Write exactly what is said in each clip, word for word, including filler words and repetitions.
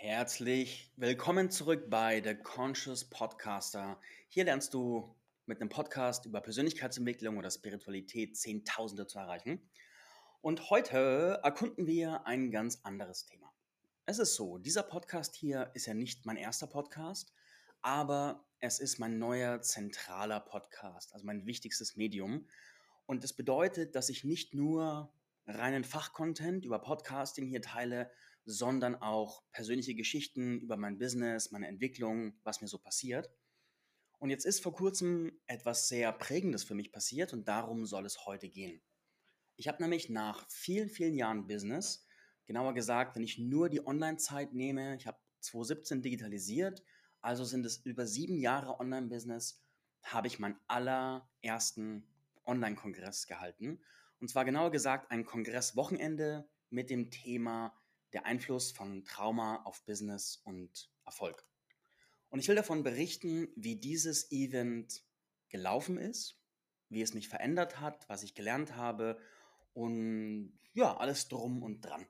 Herzlich willkommen zurück bei The Conscious Podcaster. Hier lernst du mit einem Podcast über Persönlichkeitsentwicklung oder Spiritualität Zehntausende zu erreichen. Und heute erkunden wir ein ganz anderes Thema. Es ist so, dieser Podcast hier ist ja nicht mein erster Podcast, aber es ist mein neuer zentraler Podcast, also mein wichtigstes Medium. Und das bedeutet, dass ich nicht nur reinen Fachcontent über Podcasting hier teile, sondern auch persönliche Geschichten über mein Business, meine Entwicklung, was mir so passiert. Und jetzt ist vor kurzem etwas sehr Prägendes für mich passiert und darum soll es heute gehen. Ich habe nämlich nach vielen, vielen Jahren Business, genauer gesagt, wenn ich nur die Online-Zeit nehme, ich habe zwanzig siebzehn digitalisiert, also sind es über sieben Jahre Online-Business, habe ich meinen allerersten Online-Kongress gehalten. Und zwar genauer gesagt ein Kongresswochenende mit dem Thema der Einfluss von Trauma auf Business und Erfolg. Und ich will davon berichten, wie dieses Event gelaufen ist, wie es mich verändert hat, was ich gelernt habe und ja, alles drum und dran.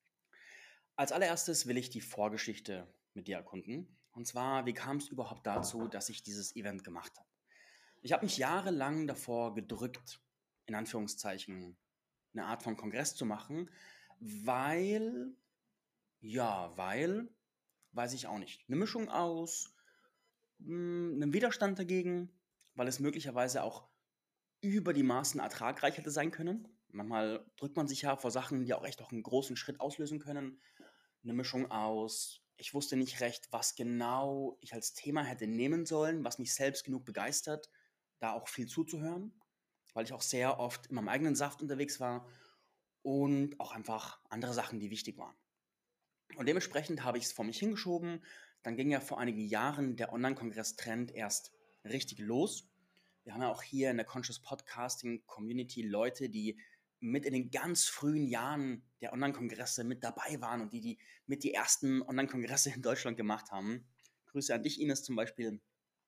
Als allererstes will ich die Vorgeschichte mit dir erkunden. Und zwar, wie kam es überhaupt dazu, dass ich dieses Event gemacht habe? Ich habe mich jahrelang davor gedrückt, in Anführungszeichen, eine Art von Kongress zu machen, weil, ja, weil, weiß ich auch nicht, eine Mischung aus mh, einem Widerstand dagegen, weil es möglicherweise auch über die Maßen ertragreich hätte sein können. Manchmal drückt man sich ja vor Sachen, die auch echt auch einen großen Schritt auslösen können. Eine Mischung aus, ich wusste nicht recht, was genau ich als Thema hätte nehmen sollen, was mich selbst genug begeistert, da auch viel zuzuhören, weil ich auch sehr oft in meinem eigenen Saft unterwegs war und auch einfach andere Sachen, die wichtig waren. Und dementsprechend habe ich es vor mich hingeschoben. Dann ging ja vor einigen Jahren der Online-Kongress-Trend erst richtig los. Wir haben ja auch hier in der Conscious Podcasting Community Leute, die mit in den ganz frühen Jahren der Online-Kongresse mit dabei waren und die, die mit die ersten Online-Kongresse in Deutschland gemacht haben. Grüße an dich, Ines, zum Beispiel.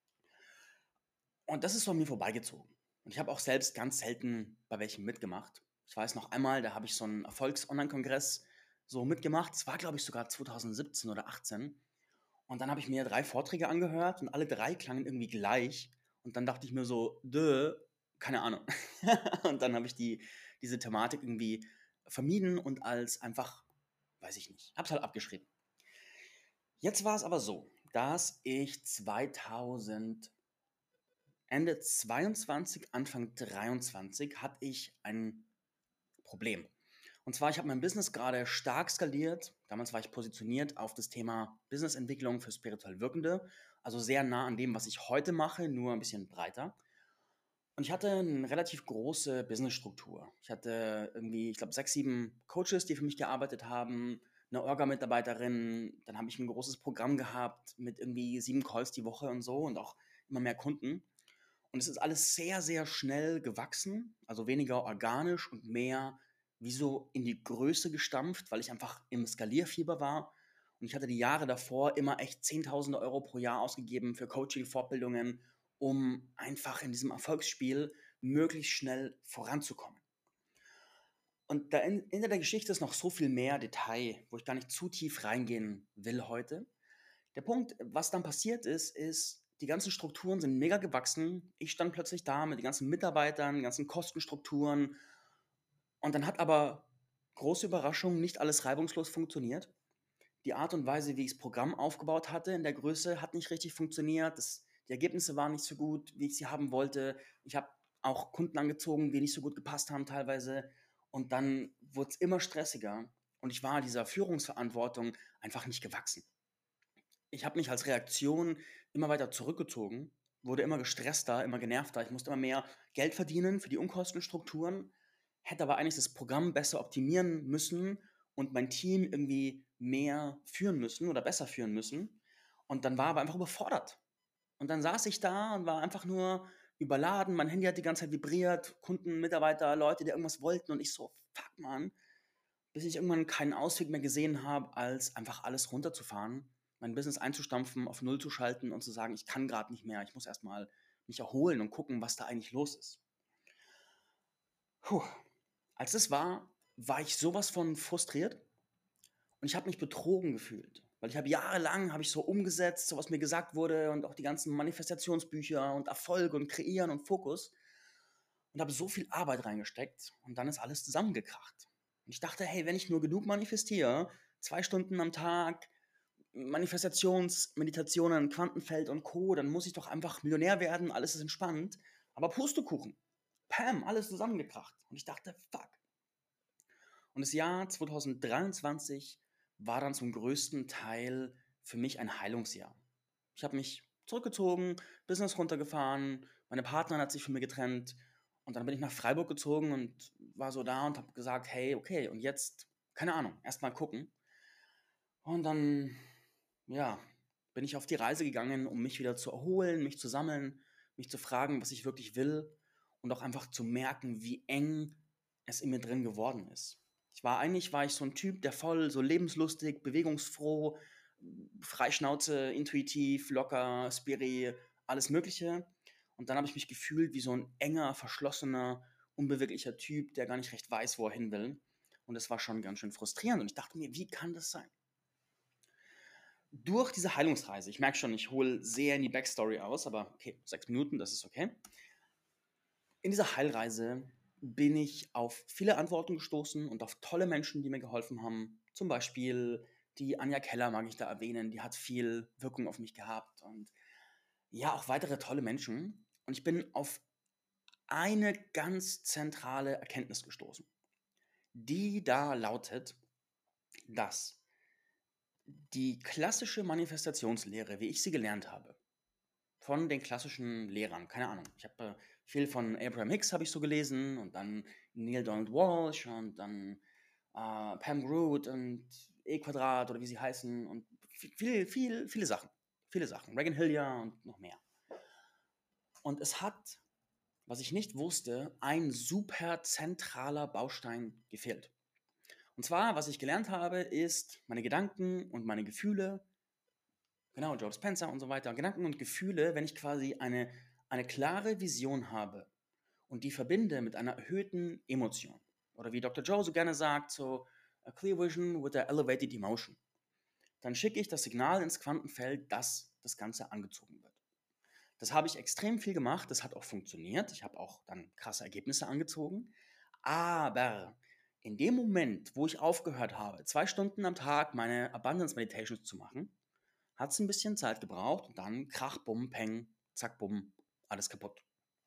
Und das ist so an mir vorbeigezogen. Und ich habe auch selbst ganz selten bei welchem mitgemacht. Ich weiß noch einmal, da habe ich so einen Erfolgs-Online-Kongress so mitgemacht. Es war, glaube ich, sogar zwanzig siebzehn oder achtzehn. Und dann habe ich mir drei Vorträge angehört und alle drei klangen irgendwie gleich. Und dann dachte ich mir so, dö, keine Ahnung. Und dann habe ich die, diese Thematik irgendwie vermieden und als einfach, weiß ich nicht, hab's halt abgeschrieben. Jetzt war es aber so, dass ich zweitausend, Ende zweiundzwanzig, Anfang dreiundzwanzig hatte ich ein Problem. Und zwar, ich habe mein Business gerade stark skaliert. Damals war ich positioniert auf das Thema Businessentwicklung für spirituell Wirkende. Also sehr nah an dem, was ich heute mache, nur ein bisschen breiter. Und ich hatte eine relativ große Businessstruktur. Ich hatte irgendwie, ich glaube, sechs, sieben Coaches, die für mich gearbeitet haben, eine Orga-Mitarbeiterin. Dann habe ich ein großes Programm gehabt mit irgendwie sieben Calls die Woche und so und auch immer mehr Kunden. Und es ist alles sehr, sehr schnell gewachsen, also weniger organisch und mehr wie so in die Größe gestampft, weil ich einfach im Skalierfieber war. Und ich hatte die Jahre davor immer echt Zehntausende Euro pro Jahr ausgegeben für Coaching, Fortbildungen, um einfach in diesem Erfolgsspiel möglichst schnell voranzukommen. Und da in, in der Geschichte ist noch so viel mehr Detail, wo ich gar nicht zu tief reingehen will heute. Der Punkt, was dann passiert ist, ist, die ganzen Strukturen sind mega gewachsen. Ich stand plötzlich da mit den ganzen Mitarbeitern, den ganzen Kostenstrukturen. Und dann hat aber, große Überraschung, nicht alles reibungslos funktioniert. Die Art und Weise, wie ich das Programm aufgebaut hatte, in der Größe, hat nicht richtig funktioniert. Das, die Ergebnisse waren nicht so gut, wie ich sie haben wollte. Ich habe auch Kunden angezogen, die nicht so gut gepasst haben teilweise. Und dann wurde es immer stressiger. Und ich war dieser Führungsverantwortung einfach nicht gewachsen. Ich habe mich als Reaktion immer weiter zurückgezogen, wurde immer gestresster, immer genervter. Ich musste immer mehr Geld verdienen für die Unkostenstrukturen, hätte aber eigentlich das Programm besser optimieren müssen und mein Team irgendwie mehr führen müssen oder besser führen müssen. Und dann war aber einfach überfordert. Und dann saß ich da und war einfach nur überladen. Mein Handy hat die ganze Zeit vibriert, Kunden, Mitarbeiter, Leute, die irgendwas wollten. Und ich so, fuck, man, bis ich irgendwann keinen Ausweg mehr gesehen habe, als einfach alles runterzufahren, mein Business einzustampfen, auf Null zu schalten und zu sagen, ich kann gerade nicht mehr, ich muss erstmal mich erholen und gucken, was da eigentlich los ist. Puh. Als das war, war ich sowas von frustriert und ich habe mich betrogen gefühlt. Weil ich habe jahrelang habe ich so umgesetzt, so was mir gesagt wurde und auch die ganzen Manifestationsbücher und Erfolg und Kreieren und Fokus und habe so viel Arbeit reingesteckt und dann ist alles zusammengekracht. Und ich dachte, hey, wenn ich nur genug manifestiere, zwei Stunden am Tag, Manifestationsmeditationen, Quantenfeld und Co., dann muss ich doch einfach Millionär werden, alles ist entspannt. Aber Pustekuchen, Pam, alles zusammengekracht. Und ich dachte, fuck. Und das Jahr zwanzig dreiundzwanzig war dann zum größten Teil für mich ein Heilungsjahr. Ich habe mich zurückgezogen, Business runtergefahren, meine Partnerin hat sich von mir getrennt und dann bin ich nach Freiburg gezogen und war so da und habe gesagt, hey, okay, und jetzt, keine Ahnung, erstmal gucken. Und dann, ja, bin ich auf die Reise gegangen, um mich wieder zu erholen, mich zu sammeln, mich zu fragen, was ich wirklich will und auch einfach zu merken, wie eng es in mir drin geworden ist. Ich war eigentlich, war ich so ein Typ, der voll so lebenslustig, bewegungsfroh, Freischnauze, intuitiv, locker, spiri, alles Mögliche. Und dann habe ich mich gefühlt wie so ein enger, verschlossener, unbeweglicher Typ, der gar nicht recht weiß, wo er hin will. Und das war schon ganz schön frustrierend. Und ich dachte mir, wie kann das sein? Durch diese Heilungsreise, ich merke schon, ich hole sehr in die Backstory aus, aber okay, sechs Minuten, das ist okay. In dieser Heilreise bin ich auf viele Antworten gestoßen und auf tolle Menschen, die mir geholfen haben. Zum Beispiel die Anja Keller mag ich da erwähnen, die hat viel Wirkung auf mich gehabt und ja, auch weitere tolle Menschen. Und ich bin auf eine ganz zentrale Erkenntnis gestoßen, die da lautet, dass die klassische Manifestationslehre, wie ich sie gelernt habe, von den klassischen Lehrern, keine Ahnung. Ich habe äh, viel von Abraham Hicks habe ich so gelesen und dann Neil Donald Walsh und dann äh, Pam Groot und E Quadrat oder wie sie heißen und viel, viel, viele Sachen. Viele Sachen. Regan Hillier und noch mehr. Und es hat, was ich nicht wusste, ein super zentraler Baustein gefehlt. Und zwar, was ich gelernt habe, ist meine Gedanken und meine Gefühle. Genau, Joe Spencer und so weiter. Gedanken und Gefühle, wenn ich quasi eine, eine klare Vision habe und die verbinde mit einer erhöhten Emotion. Oder wie Doktor Joe so gerne sagt, so a clear vision with a elevated emotion. Dann schicke ich das Signal ins Quantenfeld, dass das Ganze angezogen wird. Das habe ich extrem viel gemacht, das hat auch funktioniert. Ich habe auch dann krasse Ergebnisse angezogen. Aber in dem Moment, wo ich aufgehört habe, zwei Stunden am Tag meine Abundance Meditations zu machen, hat es ein bisschen Zeit gebraucht und dann krach, bumm, peng, zack, bumm, alles kaputt.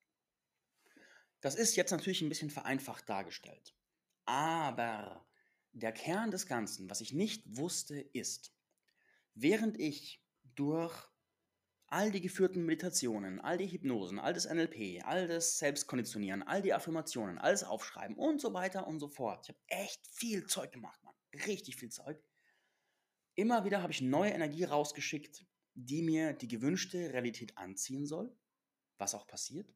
Das ist jetzt natürlich ein bisschen vereinfacht dargestellt. Aber der Kern des Ganzen, was ich nicht wusste, ist, während ich durch all die geführten Meditationen, all die Hypnosen, all das N L P, all das Selbstkonditionieren, all die Affirmationen, alles aufschreiben und so weiter und so fort. Ich habe echt viel Zeug gemacht, Mann. Richtig viel Zeug. Immer wieder habe ich neue Energie rausgeschickt, die mir die gewünschte Realität anziehen soll, was auch passiert.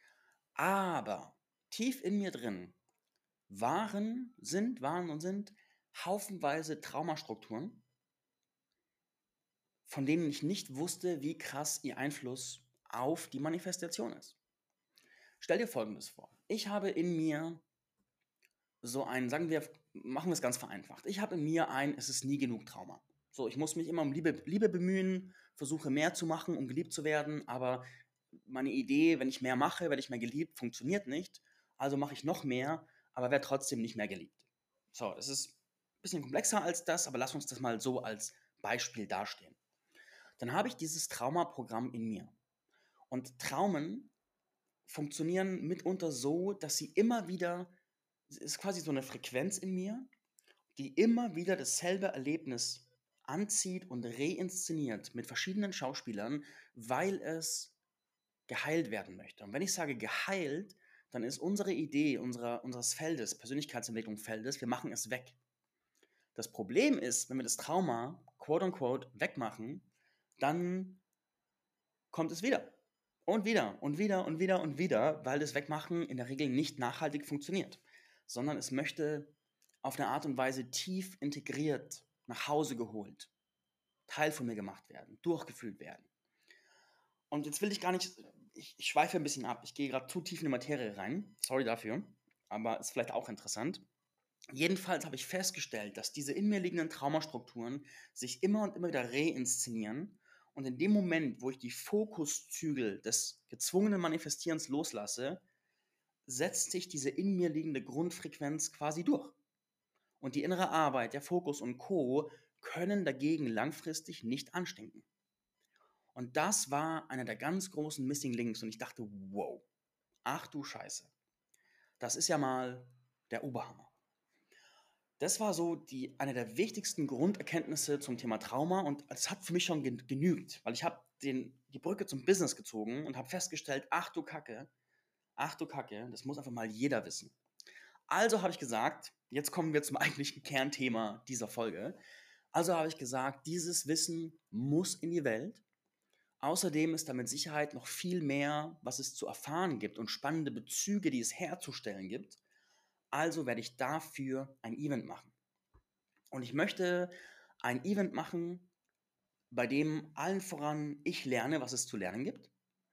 Aber tief in mir drin waren, sind, waren und sind haufenweise Traumastrukturen, von denen ich nicht wusste, wie krass ihr Einfluss auf die Manifestation ist. Stell dir Folgendes vor. Ich habe in mir so ein, sagen wir, machen wir es ganz vereinfacht. Ich habe in mir ein, es ist nie genug Trauma. So, ich muss mich immer um Liebe, Liebe bemühen, versuche mehr zu machen, um geliebt zu werden, aber meine Idee, wenn ich mehr mache, werde ich mehr geliebt, funktioniert nicht. Also mache ich noch mehr, aber werde trotzdem nicht mehr geliebt. So, es ist ein bisschen komplexer als das, aber lass uns das mal so als Beispiel dastehen. Dann habe ich dieses Traumaprogramm in mir. Und Traumen funktionieren mitunter so, dass sie immer wieder, es ist quasi so eine Frequenz in mir, die immer wieder dasselbe Erlebnis anzieht und reinszeniert mit verschiedenen Schauspielern, weil es geheilt werden möchte. Und wenn ich sage geheilt, dann ist unsere Idee unserer, unseres Feldes, Persönlichkeitsentwicklungsfeldes, wir machen es weg. Das Problem ist, wenn wir das Trauma, quote unquote, wegmachen, dann kommt es wieder. Und wieder und wieder und wieder und wieder, weil das Wegmachen in der Regel nicht nachhaltig funktioniert, sondern es möchte auf eine Art und Weise tief integriert, nach Hause geholt, Teil von mir gemacht werden, durchgefühlt werden. Und jetzt will ich gar nicht, ich, ich schweife ein bisschen ab, ich gehe gerade zu tief in die Materie rein, sorry dafür, aber ist vielleicht auch interessant. Jedenfalls habe ich festgestellt, dass diese in mir liegenden Traumastrukturen sich immer und immer wieder reinszenieren. Und in dem Moment, wo ich die Fokuszügel des gezwungenen Manifestierens loslasse, setzt sich diese in mir liegende Grundfrequenz quasi durch. Und die innere Arbeit, der Fokus und Co. können dagegen langfristig nicht anstinken. Und das war einer der ganz großen Missing Links. Und ich dachte, wow, ach du Scheiße, das ist ja mal der Oberhammer. Das war so die, eine der wichtigsten Grunderkenntnisse zum Thema Trauma und es hat für mich schon gen- genügt, weil ich habe den, die Brücke zum Business gezogen und habe festgestellt, ach du Kacke, ach du Kacke, das muss einfach mal jeder wissen. Also habe ich gesagt, jetzt kommen wir zum eigentlichen Kernthema dieser Folge. Also habe ich gesagt, dieses Wissen muss in die Welt. Außerdem ist da mit Sicherheit noch viel mehr, was es zu erfahren gibt und spannende Bezüge, die es herzustellen gibt. Also werde ich dafür ein Event machen. Und ich möchte ein Event machen, bei dem allen voran ich lerne, was es zu lernen gibt,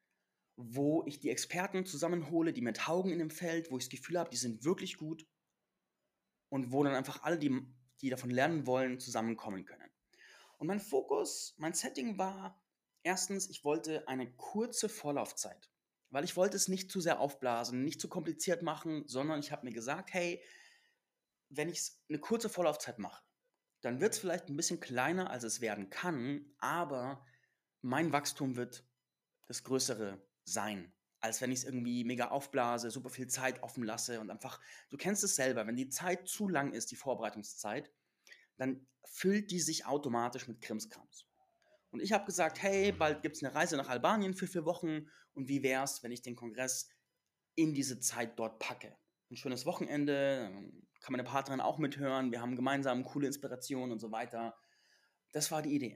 wo ich die Experten zusammenhole, die mir taugen in dem Feld, wo ich das Gefühl habe, die sind wirklich gut und wo dann einfach alle, die, die davon lernen wollen, zusammenkommen können. Und mein Fokus, mein Setting war, erstens, ich wollte eine kurze Vorlaufzeit, weil ich wollte es nicht zu sehr aufblasen, nicht zu kompliziert machen, sondern ich habe mir gesagt, hey, wenn ich eine kurze Vorlaufzeit mache, dann wird es vielleicht ein bisschen kleiner, als es werden kann, aber mein Wachstum wird das Größere sein, als wenn ich es irgendwie mega aufblase, super viel Zeit offen lasse und einfach, du kennst es selber, wenn die Zeit zu lang ist, die Vorbereitungszeit, dann füllt die sich automatisch mit Krimskrams. Und ich habe gesagt, hey, bald gibt es eine Reise nach Albanien für vier Wochen und wie wäre es, wenn ich den Kongress in diese Zeit dort packe? Ein schönes Wochenende, kann meine Partnerin auch mithören, wir haben gemeinsam coole Inspirationen und so weiter. Das war die Idee.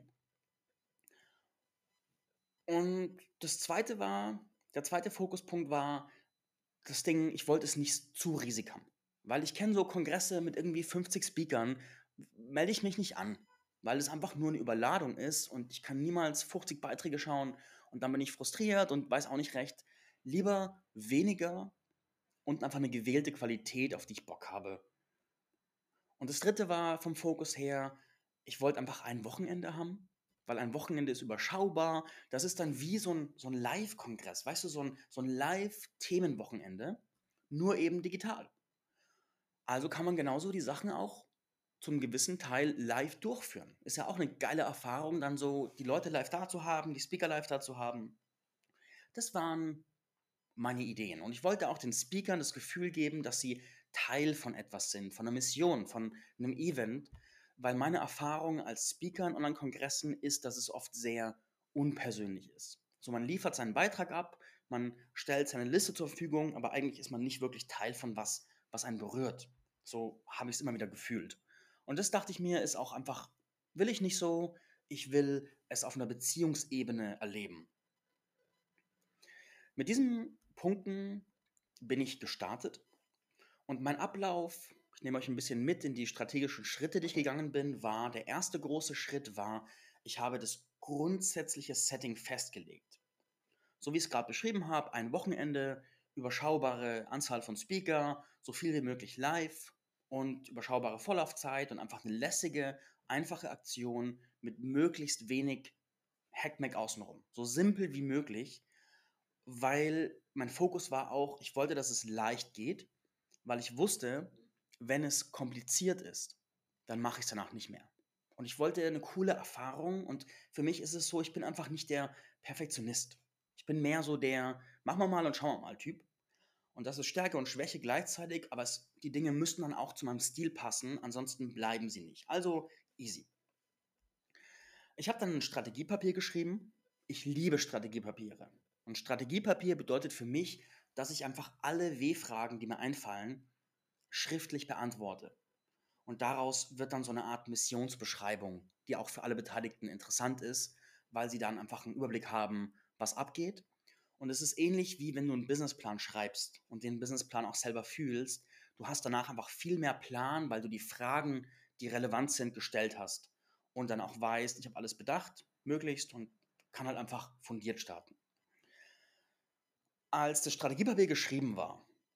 Und das zweite war, der zweite Fokuspunkt war, das Ding, ich wollte es nicht zu riesig haben. Weil ich kenne so Kongresse mit irgendwie fünfzig Speakern, melde ich mich nicht an, weil es einfach nur eine Überladung ist und ich kann niemals fünfzig Beiträge schauen und dann bin ich frustriert und weiß auch nicht recht. Lieber weniger und einfach eine gewählte Qualität, auf die ich Bock habe. Und das dritte war vom Fokus her, ich wollte einfach ein Wochenende haben, weil ein Wochenende ist überschaubar. Das ist dann wie so ein, so ein Live-Kongress, weißt du, so ein, so ein Live-Themenwochenende, nur eben digital. Also kann man genauso die Sachen auch zum gewissen Teil live durchführen. Ist ja auch eine geile Erfahrung, dann so die Leute live da zu haben, die Speaker live da zu haben. Das waren meine Ideen. Und ich wollte auch den Speakern das Gefühl geben, dass sie Teil von etwas sind, von einer Mission, von einem Event, weil meine Erfahrung als Speaker in Online-Kongressen ist, dass es oft sehr unpersönlich ist. So, man liefert seinen Beitrag ab, man stellt seine Liste zur Verfügung, aber eigentlich ist man nicht wirklich Teil von was, was einen berührt. So habe ich es immer wieder gefühlt. Und das dachte ich mir, ist auch einfach, will ich nicht so, ich will es auf einer Beziehungsebene erleben. Mit diesen Punkten bin ich gestartet und mein Ablauf, ich nehme euch ein bisschen mit in die strategischen Schritte, die ich gegangen bin, war, der erste große Schritt war, ich habe das grundsätzliche Setting festgelegt. So wie ich es gerade beschrieben habe, ein Wochenende, überschaubare Anzahl von Speaker, so viel wie möglich live und überschaubare Vorlaufzeit und einfach eine lässige, einfache Aktion mit möglichst wenig Hackmack außenrum. So simpel wie möglich, weil mein Fokus war auch, ich wollte, dass es leicht geht, weil ich wusste, wenn es kompliziert ist, dann mache ich es danach nicht mehr. Und ich wollte eine coole Erfahrung und für mich ist es so, ich bin einfach nicht der Perfektionist. Ich bin mehr so der, machen wir mal und schauen wir mal Typ. Und das ist Stärke und Schwäche gleichzeitig, aber es, die Dinge müssten dann auch zu meinem Stil passen, ansonsten bleiben sie nicht. Also easy. Ich habe dann ein Strategiepapier geschrieben. Ich liebe Strategiepapiere. Und Strategiepapier bedeutet für mich, dass ich einfach alle W-Fragen, die mir einfallen, schriftlich beantworte. Und daraus wird dann so eine Art Missionsbeschreibung, die auch für alle Beteiligten interessant ist, weil sie dann einfach einen Überblick haben, was abgeht. Und es ist ähnlich wie wenn du einen Businessplan schreibst und den Businessplan auch selber fühlst. Du hast danach einfach viel mehr Plan, weil du die Fragen, die relevant sind, gestellt hast. Und dann auch weißt, ich habe alles bedacht, möglichst, und kann halt einfach fundiert starten. Als das Strategiepapier geschrieben war,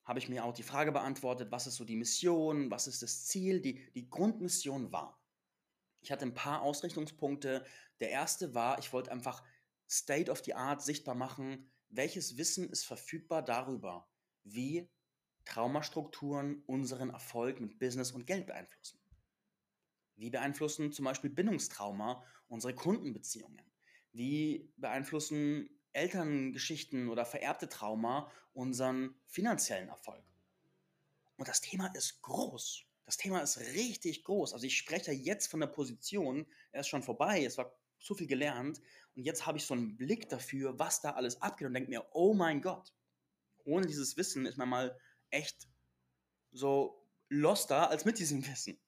habe ich mir auch die Frage beantwortet, was ist so die Mission, was ist das Ziel? Die, die Grundmission war, ich hatte ein paar Ausrichtungspunkte. Der erste war, ich wollte einfach State of the Art sichtbar machen, welches Wissen ist verfügbar darüber, wie Traumastrukturen unseren Erfolg mit Business und Geld beeinflussen. Wie beeinflussen zum Beispiel Bindungstrauma unsere Kundenbeziehungen? Wie beeinflussen Elterngeschichten oder vererbte Trauma unseren finanziellen Erfolg? Und das Thema ist groß. Das Thema ist richtig groß. Also ich spreche jetzt von der Position, er ist schon vorbei, es war so viel gelernt und jetzt habe ich so einen Blick dafür, was da alles abgeht und denke mir, oh mein Gott, ohne dieses Wissen ist man mal echt so loster als mit diesem Wissen.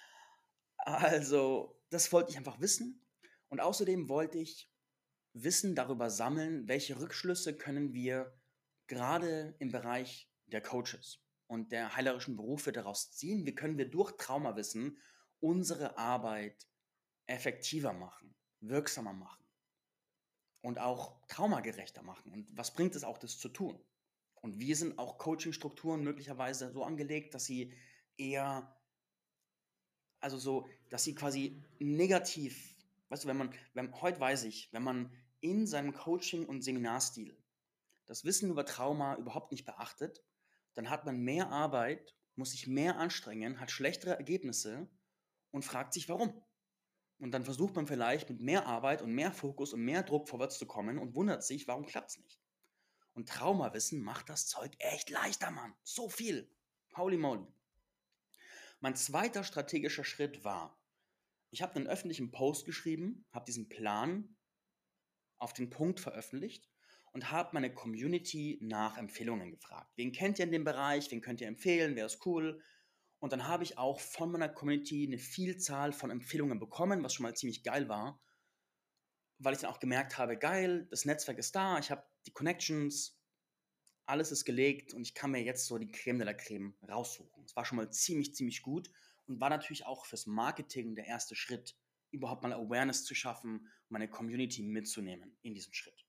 Also, das wollte ich einfach wissen. Und außerdem wollte ich Wissen darüber sammeln, welche Rückschlüsse können wir gerade im Bereich der Coaches und der heilerischen Berufe daraus ziehen. Wie können wir durch Traumawissen unsere Arbeit effektiver machen, wirksamer machen und auch traumagerechter machen? Und was bringt es auch, das zu tun? Und wie sind auch Coaching-Strukturen möglicherweise so angelegt, dass sie eher also so, dass sie quasi negativ, weißt du, wenn man, wenn, heute weiß ich, wenn man in seinem Coaching- und Seminarstil das Wissen über Trauma überhaupt nicht beachtet, dann hat man mehr Arbeit, muss sich mehr anstrengen, hat schlechtere Ergebnisse und fragt sich, warum. Und dann versucht man vielleicht mit mehr Arbeit und mehr Fokus und mehr Druck vorwärts zu kommen und wundert sich, warum klappt es nicht. Und Traumawissen macht das Zeug echt leichter, Mann. So viel. Holy moly. Mein zweiter strategischer Schritt war, ich habe einen öffentlichen Post geschrieben, habe diesen Plan auf den Punkt veröffentlicht und habe meine Community nach Empfehlungen gefragt. Wen kennt ihr in dem Bereich? Wen könnt ihr empfehlen? Wer ist cool? Und dann habe ich auch von meiner Community eine Vielzahl von Empfehlungen bekommen, was schon mal ziemlich geil war, weil ich dann auch gemerkt habe, geil, das Netzwerk ist da, ich habe die Connections, alles ist gelegt und ich kann mir jetzt so die Creme de la Creme raussuchen. Das war schon mal ziemlich, ziemlich gut und war natürlich auch fürs Marketing der erste Schritt, überhaupt mal Awareness zu schaffen und meine Community mitzunehmen in diesen Schritt.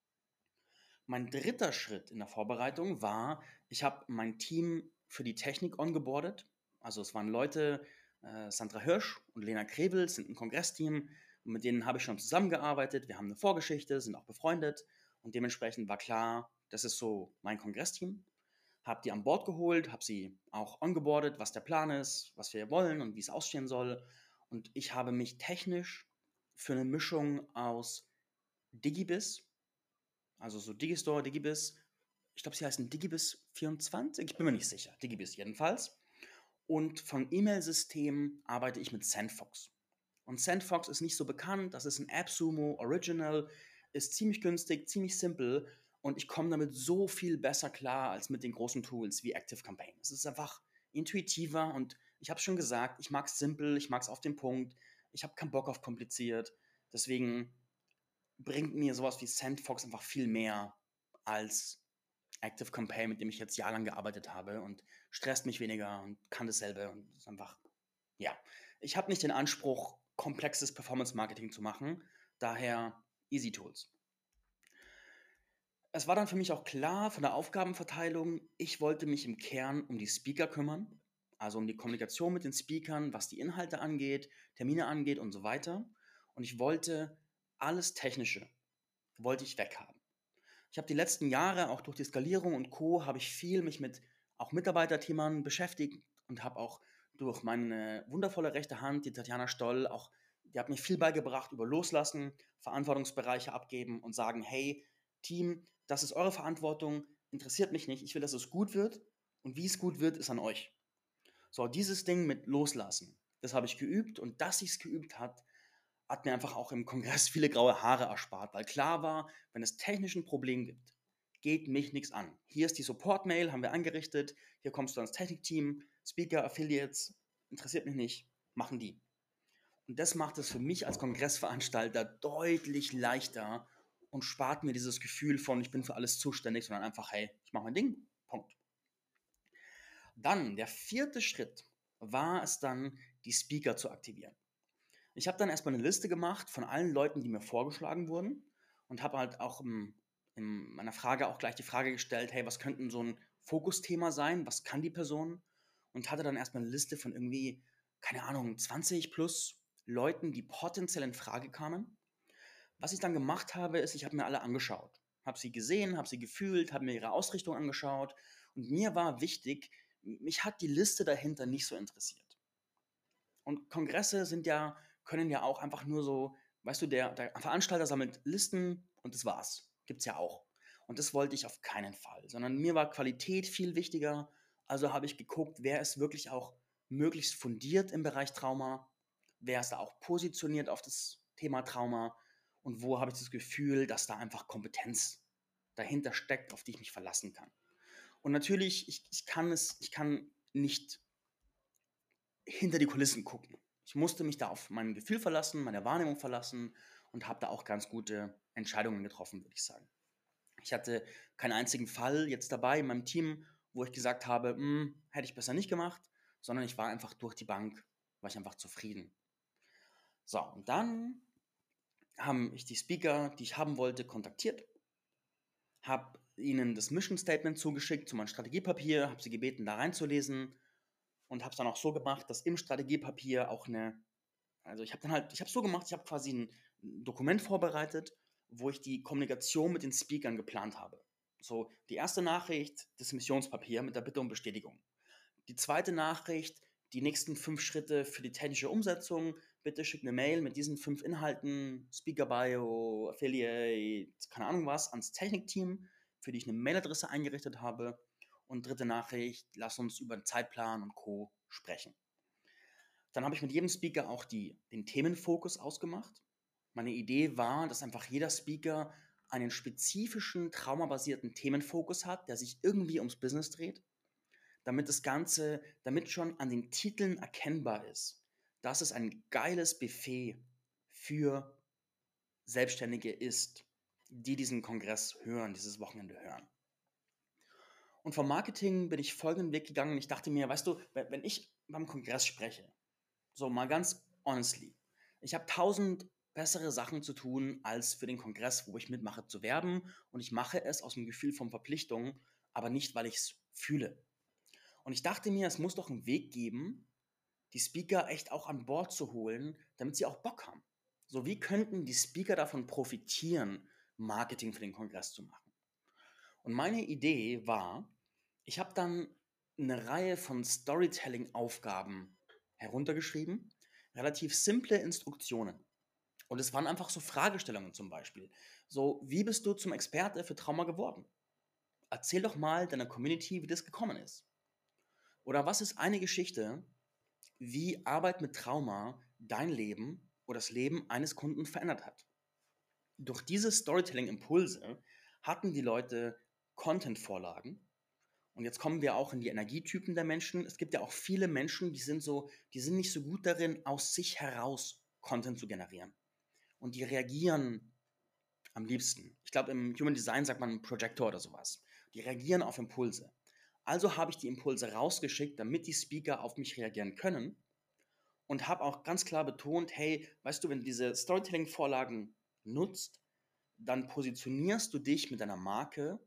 Mein dritter Schritt in der Vorbereitung war, ich habe mein Team für die Technik ongeboardet. Also es waren Leute, äh, Sandra Hirsch und Lena Krebel sind ein Kongressteam und mit denen habe ich schon zusammengearbeitet. Wir haben eine Vorgeschichte, sind auch befreundet und dementsprechend war klar, das ist so mein Kongressteam. Habe die an Bord geholt, habe sie auch ongeboardet, was der Plan ist, was wir wollen und wie es aussehen soll. Und ich habe mich technisch für eine Mischung aus Digibis, also so Digistore, Digibis, ich glaube, sie heißen Digibis vierundzwanzig, ich bin mir nicht sicher, Digibis jedenfalls. Und von E-Mail-Systemen arbeite ich mit Sandfox. Und Sandfox ist nicht so bekannt, das ist ein AppSumo Original, ist ziemlich günstig, ziemlich simpel und ich komme damit so viel besser klar als mit den großen Tools wie ActiveCampaign. Es ist einfach intuitiver und ich habe schon gesagt, ich mag es simpel, ich mag es auf den Punkt, ich habe keinen Bock auf kompliziert. Deswegen bringt mir sowas wie Sandfox einfach viel mehr als ActiveCampaign, mit dem ich jetzt jahrelang gearbeitet habe und stresst mich weniger und kann dasselbe und ist einfach, ja. Ich habe nicht den Anspruch, komplexes Performance-Marketing zu machen, daher Easy Tools. Es war dann für mich auch klar von der Aufgabenverteilung, ich wollte mich im Kern um die Speaker kümmern, also um die Kommunikation mit den Speakern, was die Inhalte angeht, Termine angeht und so weiter. Und ich wollte alles Technische, wollte ich weghaben. Ich habe die letzten Jahre, auch durch die Skalierung und Co., habe ich viel mich mit auch Mitarbeiterthemen beschäftigt und habe auch durch meine wundervolle rechte Hand, die Tatjana Stoll, auch, die hat mir viel beigebracht über Loslassen, Verantwortungsbereiche abgeben und sagen, hey, Team, das ist eure Verantwortung, interessiert mich nicht, ich will, dass es gut wird und wie es gut wird, ist an euch. So, dieses Ding mit Loslassen, das habe ich geübt und dass ich es geübt hat, hat mir einfach auch im Kongress viele graue Haare erspart, weil klar war, wenn es technisch ein Problem gibt, geht mich nichts an. Hier ist die Support-Mail, haben wir eingerichtet, hier kommst du ans Technikteam, Speaker, Affiliates, interessiert mich nicht, machen die. Und das macht es für mich als Kongressveranstalter deutlich leichter und spart mir dieses Gefühl von, ich bin für alles zuständig, sondern einfach, hey, ich mache mein Ding, Punkt. Dann, der vierte Schritt war es dann, die Speaker zu aktivieren. Ich habe dann erstmal eine Liste gemacht von allen Leuten, die mir vorgeschlagen wurden und habe halt auch im, in meiner Frage auch gleich die Frage gestellt, hey, was könnten so ein Fokusthema sein? Was kann die Person? Und hatte dann erstmal eine Liste von irgendwie, keine Ahnung, zwanzig plus Leuten, die potenziell in Frage kamen. Was ich dann gemacht habe, ist, ich habe mir alle angeschaut. Habe sie gesehen, habe sie gefühlt, habe mir ihre Ausrichtung angeschaut. Und mir war wichtig, mich hat die Liste dahinter nicht so interessiert. Und Kongresse sind ja, können ja auch einfach nur so, weißt du, der, der Veranstalter sammelt Listen und das war's. Gibt's ja auch. Und das wollte ich auf keinen Fall, sondern mir war Qualität viel wichtiger. Also habe ich geguckt, wer ist wirklich auch möglichst fundiert im Bereich Trauma, wer ist da auch positioniert auf das Thema Trauma und wo habe ich das Gefühl, dass da einfach Kompetenz dahinter steckt, auf die ich mich verlassen kann. Und natürlich, ich, ich kann es, ich kann nicht hinter die Kulissen gucken. Ich musste mich da auf mein Gefühl verlassen, meine Wahrnehmung verlassen und habe da auch ganz gute Entscheidungen getroffen, würde ich sagen. Ich hatte keinen einzigen Fall jetzt dabei in meinem Team, wo ich gesagt habe, hm, hätte ich besser nicht gemacht, sondern ich war einfach durch die Bank, war ich einfach zufrieden. So, und dann haben ich die Speaker, die ich haben wollte, kontaktiert, habe ihnen das Mission Statement zugeschickt zu meinem Strategiepapier, habe sie gebeten, da reinzulesen und habe es dann auch so gemacht, dass im Strategiepapier auch eine, also ich habe dann halt, ich habe so gemacht, ich habe quasi ein Dokument vorbereitet, wo ich die Kommunikation mit den Speakern geplant habe. So, die erste Nachricht, das Missionspapier mit der Bitte um Bestätigung. Die zweite Nachricht, die nächsten fünf Schritte für die technische Umsetzung. Bitte schick eine Mail mit diesen fünf Inhalten, Speaker Bio, Affiliate, keine Ahnung was, ans Technikteam, für die ich eine Mailadresse eingerichtet habe. Und dritte Nachricht, lass uns über den Zeitplan und Co. sprechen. Dann habe ich mit jedem Speaker auch die, den Themenfokus ausgemacht. Meine Idee war, dass einfach jeder Speaker einen spezifischen traumabasierten Themenfokus hat, der sich irgendwie ums Business dreht, damit das Ganze, damit schon an den Titeln erkennbar ist, dass es ein geiles Buffet für Selbstständige ist, die diesen Kongress hören, dieses Wochenende hören. Und vom Marketing bin ich folgenden Weg gegangen. Ich dachte mir, weißt du, wenn ich beim Kongress spreche, so mal ganz honestly, ich habe tausend bessere Sachen zu tun, als für den Kongress, wo ich mitmache, zu werben. Und ich mache es aus dem Gefühl von Verpflichtung, aber nicht, weil ich es fühle. Und ich dachte mir, es muss doch einen Weg geben, die Speaker echt auch an Bord zu holen, damit sie auch Bock haben. So, wie könnten die Speaker davon profitieren, Marketing für den Kongress zu machen? Und meine Idee war, ich habe dann eine Reihe von Storytelling-Aufgaben heruntergeschrieben, relativ simple Instruktionen. Und es waren einfach so Fragestellungen zum Beispiel. So, wie bist du zum Experte für Trauma geworden? Erzähl doch mal deiner Community, wie das gekommen ist. Oder was ist eine Geschichte, wie Arbeit mit Trauma dein Leben oder das Leben eines Kunden verändert hat? Durch diese Storytelling-Impulse hatten die Leute Content-Vorlagen. Und jetzt kommen wir auch in die Energietypen der Menschen. Es gibt ja auch viele Menschen, die sind so, die sind nicht so gut darin, aus sich heraus Content zu generieren. Und die reagieren am liebsten. Ich glaube, im Human Design sagt man Projector oder sowas. Die reagieren auf Impulse. Also habe ich die Impulse rausgeschickt, damit die Speaker auf mich reagieren können und habe auch ganz klar betont, hey, weißt du, wenn du diese Storytelling-Vorlagen nutzt, dann positionierst du dich mit deiner Marke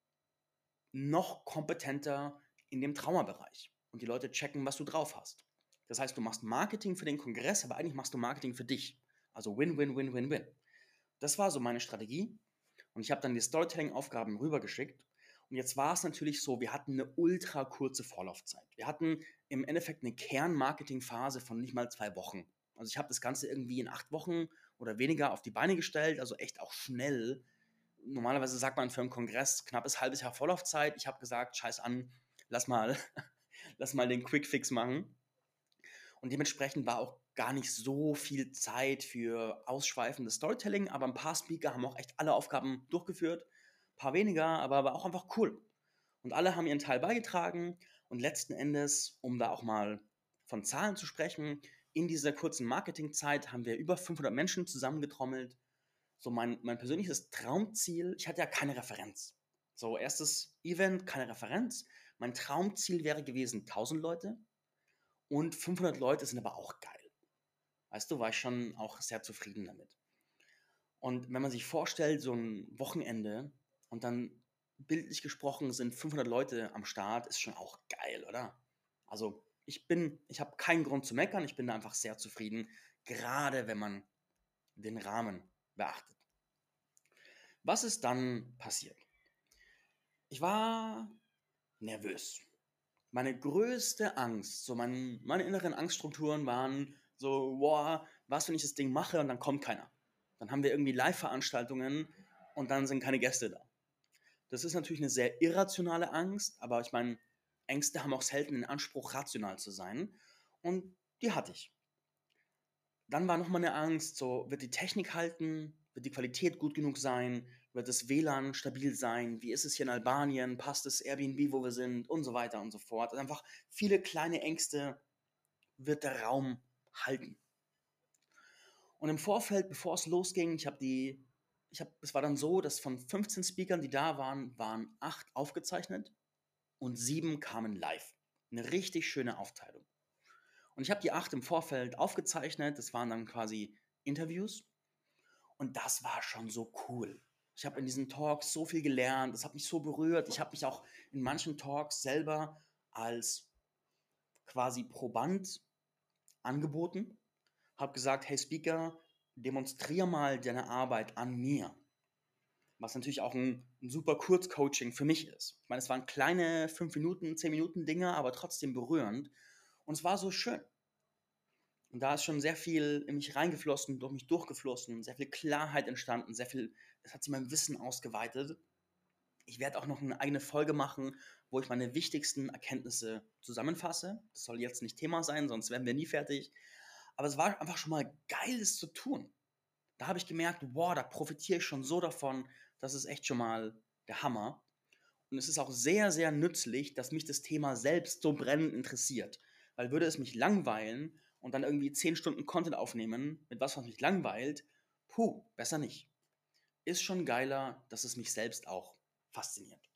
noch kompetenter in dem Traumabereich. Und die Leute checken, was du drauf hast. Das heißt, du machst Marketing für den Kongress, aber eigentlich machst du Marketing für dich. Also Win, Win, Win, Win, Win. Das war so meine Strategie. Und ich habe dann die Storytelling-Aufgaben rübergeschickt. Und jetzt war es natürlich so, wir hatten eine ultra kurze Vorlaufzeit. Wir hatten im Endeffekt eine Kern-Marketing-Phase von nicht mal zwei Wochen. Also ich habe das Ganze irgendwie in acht Wochen oder weniger auf die Beine gestellt, also echt auch schnell. Normalerweise sagt man für einen Kongress knappes halbes Jahr Vorlaufzeit. Ich habe gesagt, scheiß an, lass mal, lass mal den Quick-Fix machen. Und dementsprechend war auch gar nicht so viel Zeit für ausschweifendes Storytelling, aber ein paar Speaker haben auch echt alle Aufgaben durchgeführt. Ein paar weniger, aber war auch einfach cool. Und alle haben ihren Teil beigetragen und letzten Endes, um da auch mal von Zahlen zu sprechen, in dieser kurzen Marketingzeit haben wir über fünfhundert Menschen zusammengetrommelt. So mein, mein persönliches Traumziel, ich hatte ja keine Referenz. So erstes Event, keine Referenz. Mein Traumziel wäre gewesen tausend Leute und fünfhundert Leute sind aber auch geil. Weißt du, war ich schon auch sehr zufrieden damit. Und wenn man sich vorstellt, so ein Wochenende und dann bildlich gesprochen sind fünfhundert Leute am Start, ist schon auch geil, oder? Also, ich bin ich habe keinen Grund zu meckern, ich bin da einfach sehr zufrieden, gerade wenn man den Rahmen beachtet. Was ist dann passiert? Ich war nervös. Meine größte Angst, so mein meine inneren Angststrukturen waren so: „Boah, was, wenn ich das Ding mache und dann kommt keiner?“ Dann haben wir irgendwie Live-Veranstaltungen und dann sind keine Gäste da. Das ist natürlich eine sehr irrationale Angst, aber ich meine, Ängste haben auch selten den Anspruch, rational zu sein, und die hatte ich. Dann war noch mal 'ne Angst, so: Wird die Technik halten? Wird die Qualität gut genug sein? Wird das W L A N stabil sein? Wie ist es hier in Albanien? Passt das Airbnb, wo wir sind? Und so weiter und so fort. Also, einfach viele kleine Ängste. Wird der Raum halten? Und im Vorfeld, bevor es losging, ich habe die ich habe es war dann so, dass von fünfzehn Speakern, die da waren, waren acht aufgezeichnet und sieben kamen live. Eine richtig schöne Aufteilung. Und ich habe die acht im Vorfeld aufgezeichnet. Das waren dann quasi Interviews. Und das war schon so cool. Ich habe in diesen Talks so viel gelernt, das hat mich so berührt. Ich habe mich auch in manchen Talks selber als quasi Proband angeboten, habe gesagt: „Hey Speaker, demonstriere mal deine Arbeit an mir.“ Was natürlich auch ein 'n super Kurzcoaching für mich ist. Ich meine, es waren kleine fünf Minuten, zehn Minuten Dinger, aber trotzdem berührend, und es war so schön. Und da ist schon sehr viel in mich reingeflossen, durch mich durchgeflossen, sehr viel Klarheit entstanden, sehr viel es hat sich mein Wissen ausgeweitet. Ich werde auch noch eine eigene Folge machen, wo ich meine wichtigsten Erkenntnisse zusammenfasse. Das soll jetzt nicht Thema sein, sonst werden wir nie fertig. Aber es war einfach schon mal geil, es zu tun. Da habe ich gemerkt: „Wow, da profitiere ich schon so davon. Das ist echt schon mal der Hammer.“ Und es ist auch sehr, sehr nützlich, dass mich das Thema selbst so brennend interessiert. Weil würde es mich langweilen und dann irgendwie zehn Stunden Content aufnehmen mit was, was mich langweilt, puh, besser nicht. Ist schon geiler, dass es mich selbst auch fasziniert.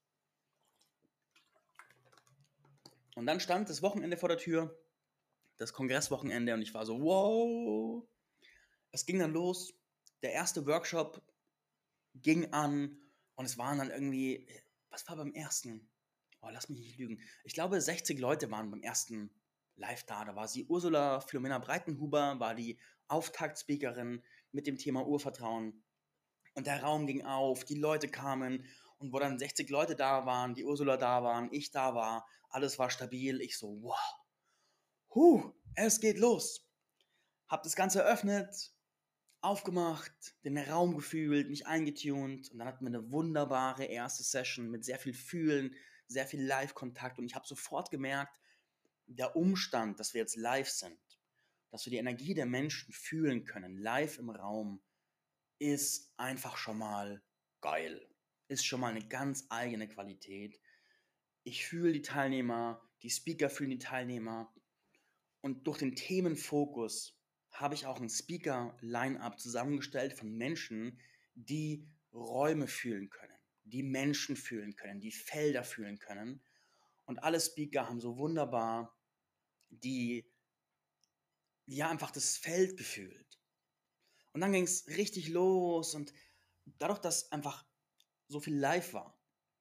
Und dann stand das Wochenende vor der Tür, das Kongresswochenende, und ich war so: „Wow!“ Es ging dann los. Der erste Workshop ging an und es waren dann irgendwie was war beim ersten? Oh, lass mich nicht lügen. Ich glaube, sechzig Leute waren beim ersten live da. Da war sie Ursula Philomena Breitenhuber, war die Auftaktspeakerin mit dem Thema Urvertrauen. Und der Raum ging auf, die Leute kamen, und wo dann sechzig Leute da waren, die Ursula da waren, ich da war, alles war stabil. Ich so: „Wow, huh, es geht los.“ Hab das Ganze eröffnet, aufgemacht, den Raum gefühlt, mich eingetunt, und dann hatten wir eine wunderbare erste Session mit sehr viel Fühlen, sehr viel Live-Kontakt, und ich habe sofort gemerkt, der Umstand, dass wir jetzt live sind, dass wir die Energie der Menschen fühlen können, live im Raum, ist einfach schon mal geil. Ist schon mal eine ganz eigene Qualität. Ich fühle die Teilnehmer, die Speaker fühlen die Teilnehmer, und durch den Themenfokus habe ich auch ein Speaker-Line-up zusammengestellt von Menschen, die Räume fühlen können, die Menschen fühlen können, die Felder fühlen können. Und alle Speaker haben so wunderbar die, ja, einfach das Feld gefühlt. Und dann ging es richtig los, und dadurch, dass einfach so viel live war,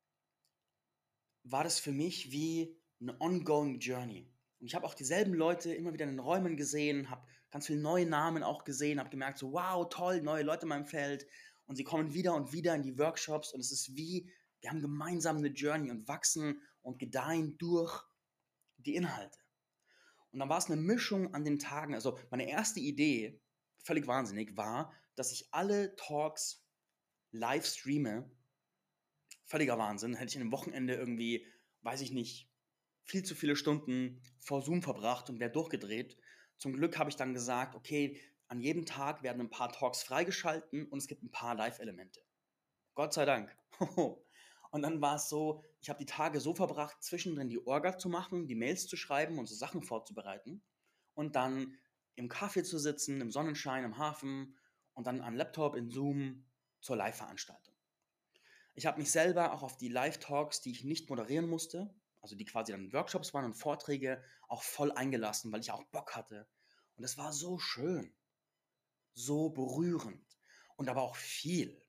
war das für mich wie eine ongoing Journey. Und ich habe auch dieselben Leute immer wieder in den Räumen gesehen, habe ganz viele neue Namen auch gesehen, habe gemerkt, so: „Wow, toll, neue Leute in meinem Feld.“ Und sie kommen wieder und wieder in die Workshops, und es ist wie, wir haben gemeinsam eine Journey und wachsen und gedeihen durch die Inhalte. Und dann war es eine Mischung an den Tagen. Also, meine erste Idee, völlig wahnsinnig, war, dass ich alle Talks live streame. Völliger Wahnsinn. Hätte ich an 'nem Wochenende irgendwie, weiß ich nicht, viel zu viele Stunden vor Zoom verbracht und wäre durchgedreht. Zum Glück habe ich dann gesagt: „Okay, an jedem Tag werden ein paar Talks freigeschalten und es gibt ein paar Live-Elemente.“ Gott sei Dank. Und dann war es so, ich habe die Tage so verbracht, zwischendrin die Orga zu machen, die Mails zu schreiben und so Sachen vorzubereiten und dann im Café zu sitzen, im Sonnenschein, am Hafen, und dann am Laptop in Zoom zur Live-Veranstaltung. Ich habe mich selber auch auf die Live-Talks, die ich nicht moderieren musste, also die quasi dann Workshops waren und Vorträge, auch voll eingelassen, weil ich auch Bock hatte. Und es war so schön, so berührend und aber auch viel.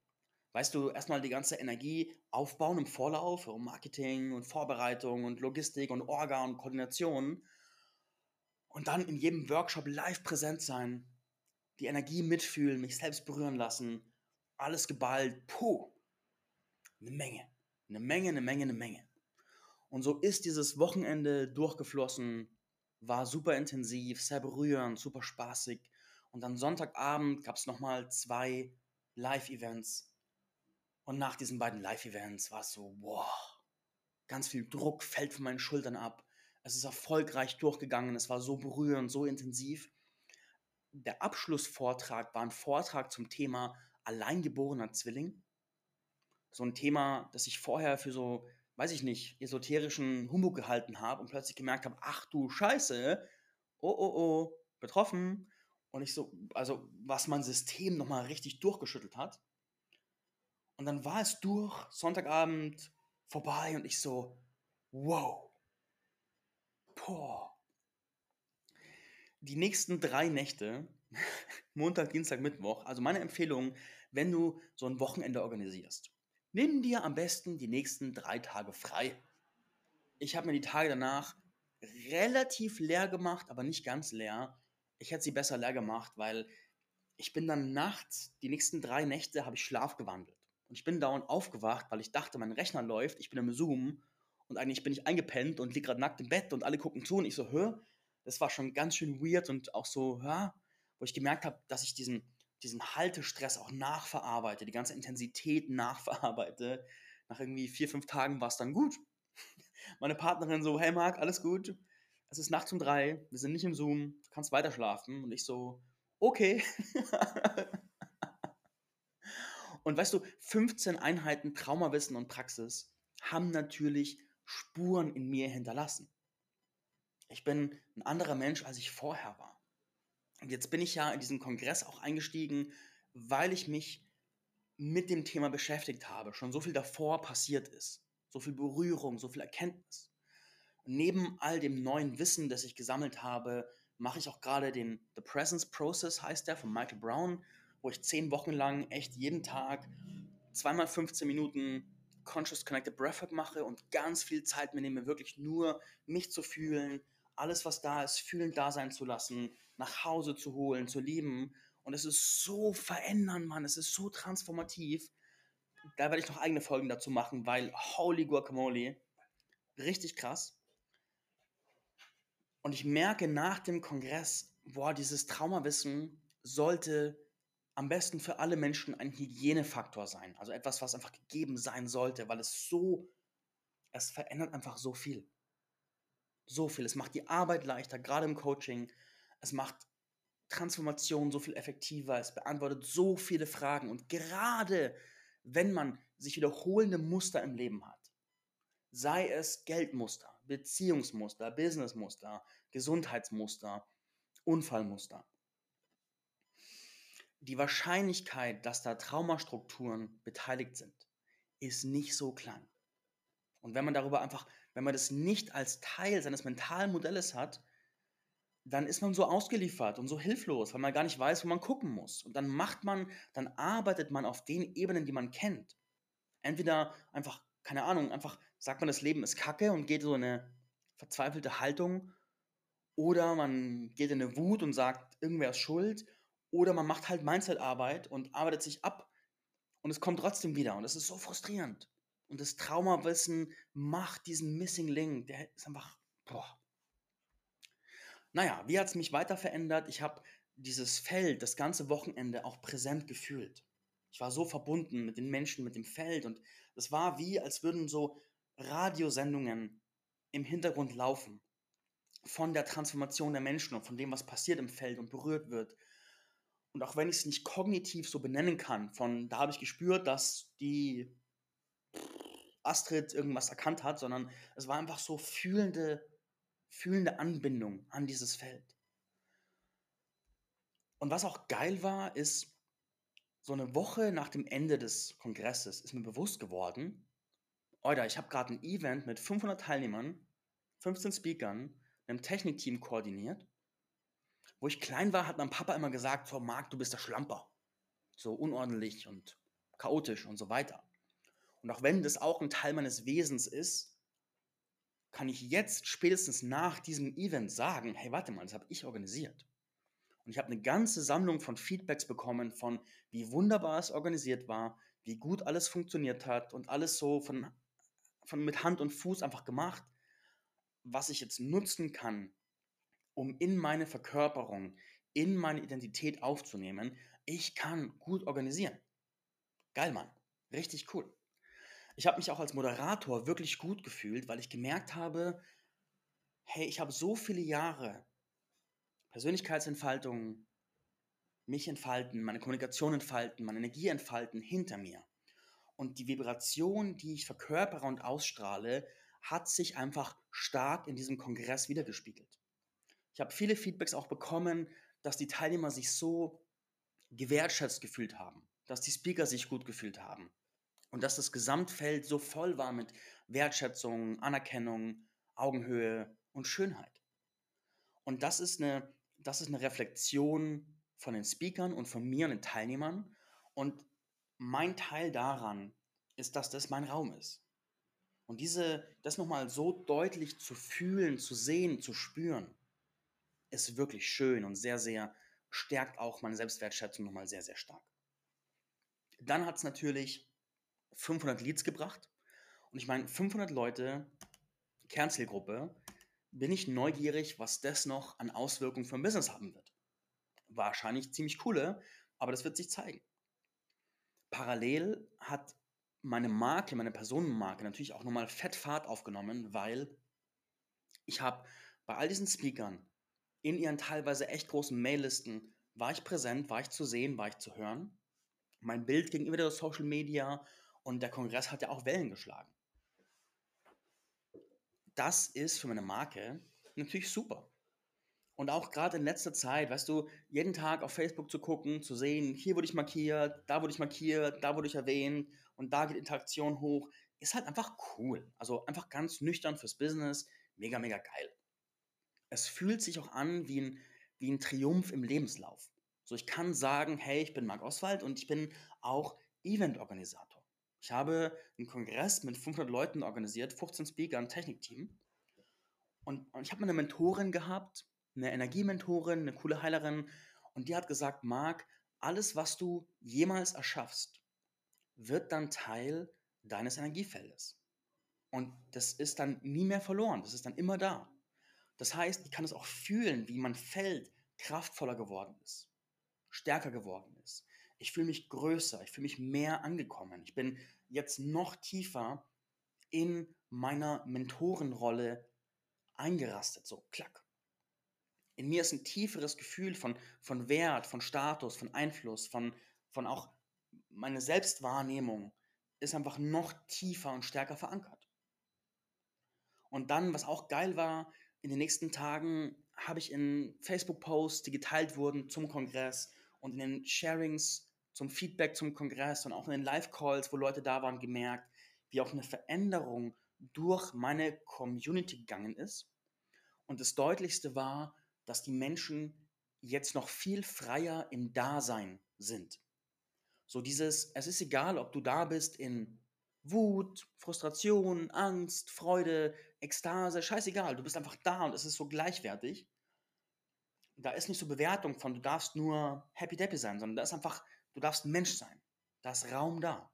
Weißt du, erstmal die ganze Energie aufbauen im Vorlauf, um Marketing und Vorbereitung und Logistik und Orga und Koordination und dann in jedem Workshop live präsent sein, die Energie mitfühlen, mich selbst berühren lassen, alles geballt, puh, eine Menge, eine Menge, eine Menge, eine Menge. Und so ist dieses Wochenende durchgeflossen, war super intensiv, sehr berührend, super spaßig. Und dann Sonntagabend gab es nochmal zwei Live-Events. Und nach diesen beiden Live-Events war es so, wow, ganz viel Druck fällt von meinen Schultern ab. Es ist erfolgreich durchgegangen, es war so berührend, so intensiv. Der Abschlussvortrag war ein Vortrag zum Thema alleingeborener Zwilling. So ein Thema, das ich vorher für so, weiß ich nicht, esoterischen Humbug gehalten habe und plötzlich gemerkt habe, ach du Scheiße, oh, oh, oh, betroffen. Und ich so, also was mein System nochmal richtig durchgeschüttelt hat. Und dann war es durch, Sonntagabend vorbei und ich so, wow, boah. Die nächsten drei Nächte, Montag, Dienstag, Mittwoch, also meine Empfehlung, wenn du so ein Wochenende organisierst, nimm dir am besten die nächsten drei Tage frei. Ich habe mir die Tage danach relativ leer gemacht, aber nicht ganz leer. Ich hätte sie besser leer gemacht, weil ich bin dann nachts, die nächsten drei Nächte habe ich Schlaf gewandelt. Und ich bin dauernd aufgewacht, weil ich dachte, mein Rechner läuft, ich bin im Zoom und eigentlich bin ich eingepennt und liege gerade nackt im Bett und alle gucken zu und ich so, hör, das war schon ganz schön weird und auch so, ja, wo ich gemerkt habe, dass ich diesen, diesen Haltestress auch nachverarbeite, die ganze Intensität nachverarbeite. Nach irgendwie vier, fünf Tagen war es dann gut. Meine Partnerin so, hey Marc, alles gut? Es ist nachts um drei, wir sind nicht im Zoom, du kannst weiter schlafen. Und ich so, okay. Und weißt du, fünfzehn Einheiten Traumawissen und Praxis haben natürlich Spuren in mir hinterlassen. Ich bin ein anderer Mensch, als ich vorher war. Und jetzt bin ich ja in diesen Kongress auch eingestiegen, weil ich mich mit dem Thema beschäftigt habe, schon so viel davor passiert ist. So viel Berührung, so viel Erkenntnis. Und neben all dem neuen Wissen, das ich gesammelt habe, mache ich auch gerade den The Presence Process, heißt der, von Michael Brown, wo ich zehn Wochen lang echt jeden Tag zweimal fünfzehn Minuten Conscious Connected Breathwork mache und ganz viel Zeit mir nehme, wirklich nur mich zu fühlen, alles, was da ist, fühlend da sein zu lassen, nach Hause zu holen, zu lieben. Und es ist so verändernd, Mann. Es ist so transformativ. Da werde ich noch eigene Folgen dazu machen, weil holy guacamole, richtig krass. Und ich merke nach dem Kongress, boah, dieses Traumawissen sollte am besten für alle Menschen ein Hygienefaktor sein. Also etwas, was einfach gegeben sein sollte, weil es so, es verändert einfach so viel. So viel. Es macht die Arbeit leichter, gerade im Coaching. Es macht Transformation so viel effektiver. Es beantwortet so viele Fragen. Und gerade wenn man sich wiederholende Muster im Leben hat, sei es Geldmuster, Beziehungsmuster, Businessmuster, Gesundheitsmuster, Unfallmuster. Die Wahrscheinlichkeit, dass da Traumastrukturen beteiligt sind, ist nicht so klein. Und wenn man darüber einfach, wenn man das nicht als Teil seines mentalen Modells hat, dann ist man so ausgeliefert und so hilflos, weil man gar nicht weiß, wo man gucken muss. Und dann macht man, dann arbeitet man auf den Ebenen, die man kennt. Entweder einfach, keine Ahnung, einfach sagt man, das Leben ist Kacke und geht so in eine verzweifelte Haltung, oder man geht in eine Wut und sagt, irgendwer ist schuld, oder man macht halt Mindset-Arbeit und arbeitet sich ab und es kommt trotzdem wieder und es ist so frustrierend. Und das Traumawissen macht diesen Missing Link, der ist einfach, boah. Naja, wie hat es mich weiter verändert? Ich habe dieses Feld das ganze Wochenende auch präsent gefühlt. Ich war so verbunden mit den Menschen, mit dem Feld und es war wie, als würden so Radiosendungen im Hintergrund laufen von der Transformation der Menschen und von dem, was passiert im Feld und berührt wird. Und auch wenn ich es nicht kognitiv so benennen kann, von da habe ich gespürt, dass die Astrid irgendwas erkannt hat, sondern es war einfach so fühlende, fühlende Anbindung an dieses Feld. Und was auch geil war, ist, so eine Woche nach dem Ende des Kongresses ist mir bewusst geworden, Alter, ich habe gerade ein Event mit fünfhundert Teilnehmern, fünfzehn Speakern, einem Technikteam koordiniert. Wo ich klein war, hat mein Papa immer gesagt, so Marc, du bist der Schlamper. So unordentlich und chaotisch und so weiter. Und auch wenn das auch ein Teil meines Wesens ist, kann ich jetzt spätestens nach diesem Event sagen, hey, warte mal, das habe ich organisiert. Und ich habe eine ganze Sammlung von Feedbacks bekommen, von wie wunderbar es organisiert war, wie gut alles funktioniert hat und alles so von, von mit Hand und Fuß einfach gemacht, was ich jetzt nutzen kann, um in meine Verkörperung, in meine Identität aufzunehmen. Ich kann gut organisieren. Geil, Mann. Richtig cool. Ich habe mich auch als Moderator wirklich gut gefühlt, weil ich gemerkt habe, hey, ich habe so viele Jahre Persönlichkeitsentfaltung, mich entfalten, meine Kommunikation entfalten, meine Energie entfalten hinter mir. Und die Vibration, die ich verkörpere und ausstrahle, hat sich einfach stark in diesem Kongress wiedergespiegelt. Ich habe viele Feedbacks auch bekommen, dass die Teilnehmer sich so gewertschätzt gefühlt haben, dass die Speaker sich gut gefühlt haben und dass das Gesamtfeld so voll war mit Wertschätzung, Anerkennung, Augenhöhe und Schönheit. Und das ist eine, das ist eine Reflexion von den Speakern und von mir und den Teilnehmern. Und mein Teil daran ist, dass das mein Raum ist. Und diese, das nochmal so deutlich zu fühlen, zu sehen, zu spüren, ist wirklich schön und sehr, sehr stärkt auch meine Selbstwertschätzung nochmal sehr, sehr stark. Dann hat es natürlich fünfhundert Leads gebracht. Und ich meine, fünfhundert Leute, Kernzielgruppe, bin ich neugierig, was das noch an Auswirkungen für ein Business haben wird. Wahrscheinlich ziemlich coole, aber das wird sich zeigen. Parallel hat meine Marke, meine Personenmarke natürlich auch nochmal fett Fahrt aufgenommen, weil ich habe bei all diesen Speakern in ihren teilweise echt großen Maillisten war ich präsent, war ich zu sehen, war ich zu hören. Mein Bild gegenüber der Social Media und der Kongress hat ja auch Wellen geschlagen. Das ist für meine Marke natürlich super. Und auch gerade in letzter Zeit, weißt du, jeden Tag auf Facebook zu gucken, zu sehen, hier wurde ich markiert, da wurde ich markiert, da wurde ich erwähnt und da geht Interaktion hoch, ist halt einfach cool. Also einfach ganz nüchtern fürs Business, mega, mega geil. Es fühlt sich auch an wie ein, wie ein Triumph im Lebenslauf. So, ich kann sagen, hey, ich bin Marc Oswald und ich bin auch Eventorganisator. Ich habe einen Kongress mit fünfhundert Leuten organisiert, fünfzehn Speaker, ein Technikteam. Und, und ich habe eine Mentorin gehabt, eine Energiementorin, eine coole Heilerin. Und die hat gesagt, Marc, alles, was du jemals erschaffst, wird dann Teil deines Energiefeldes. Und das ist dann nie mehr verloren. Das ist dann immer da. Das heißt, ich kann es auch fühlen, wie mein Feld kraftvoller geworden ist, stärker geworden ist. Ich fühle mich größer, ich fühle mich mehr angekommen. Ich bin jetzt noch tiefer in meiner Mentorenrolle eingerastet, so klack. In mir ist ein tieferes Gefühl von, von Wert, von Status, von Einfluss, von, von auch meine Selbstwahrnehmung ist einfach noch tiefer und stärker verankert. Und dann, was auch geil war, in den nächsten Tagen habe ich in Facebook-Posts, die geteilt wurden zum Kongress und in den Sharings zum Feedback zum Kongress und auch in den Live-Calls, wo Leute da waren, gemerkt, wie auch eine Veränderung durch meine Community gegangen ist. Und das Deutlichste war, dass die Menschen jetzt noch viel freier im Dasein sind. So dieses, es ist egal, ob du da bist in Wut, Frustration, Angst, Freude, Ekstase, scheißegal, du bist einfach da und es ist so gleichwertig. Da ist nicht so Bewertung von, du darfst nur happy deppy sein, sondern da ist einfach, du darfst ein Mensch sein. Da ist Raum da.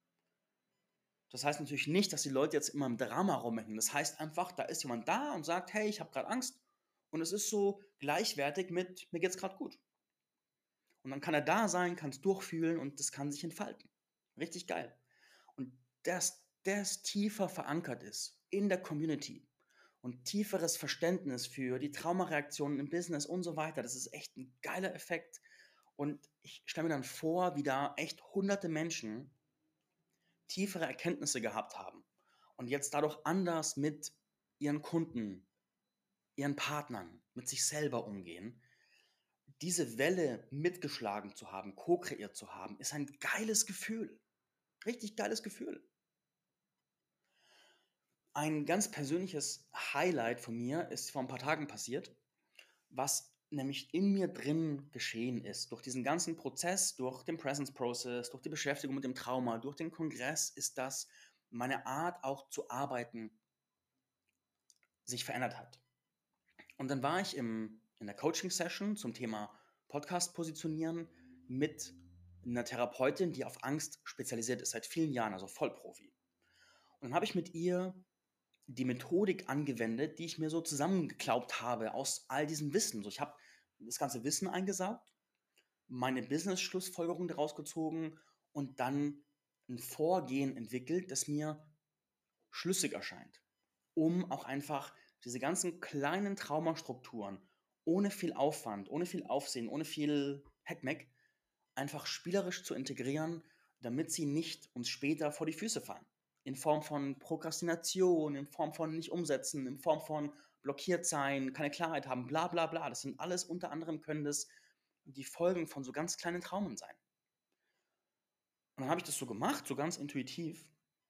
Das heißt natürlich nicht, dass die Leute jetzt immer im Drama rumhängen. Das heißt einfach, da ist jemand da und sagt, hey, ich habe gerade Angst. Und es ist so gleichwertig mit, mir geht's gerade gut. Und dann kann er da sein, kann es durchfühlen und das kann sich entfalten. Richtig geil. Und dass das tiefer verankert ist in der Community und tieferes Verständnis für die Traumareaktionen im Business und so weiter, das ist echt ein geiler Effekt. Und ich stelle mir dann vor, wie da echt hunderte Menschen tiefere Erkenntnisse gehabt haben und jetzt dadurch anders mit ihren Kunden, ihren Partnern, mit sich selber umgehen. Diese Welle mitgeschlagen zu haben, co-kreiert zu haben, ist ein geiles Gefühl. Richtig geiles Gefühl. Ein ganz persönliches Highlight von mir ist vor ein paar Tagen passiert, was nämlich in mir drin geschehen ist, durch diesen ganzen Prozess, durch den Presence Process, durch die Beschäftigung mit dem Trauma, durch den Kongress, ist, dass meine Art auch zu arbeiten sich verändert hat. Und dann war ich im, in der Coaching-Session zum Thema Podcast positionieren mit einer Therapeutin, die auf Angst spezialisiert ist, seit vielen Jahren, also Vollprofi. Und dann habe ich mit ihr die Methodik angewendet, die ich mir so zusammengeklaubt habe aus all diesem Wissen. So, ich habe das ganze Wissen eingesaugt, meine Business-Schlussfolgerung daraus gezogen und dann ein Vorgehen entwickelt, das mir schlüssig erscheint, um auch einfach diese ganzen kleinen Traumastrukturen ohne viel Aufwand, ohne viel Aufsehen, ohne viel Heckmeck einfach spielerisch zu integrieren, damit sie nicht uns später vor die Füße fallen. In Form von Prokrastination, in Form von nicht umsetzen, in Form von blockiert sein, keine Klarheit haben, bla bla bla. Das sind alles unter anderem können das die Folgen von so ganz kleinen Traumen sein. Und dann habe ich das so gemacht, so ganz intuitiv.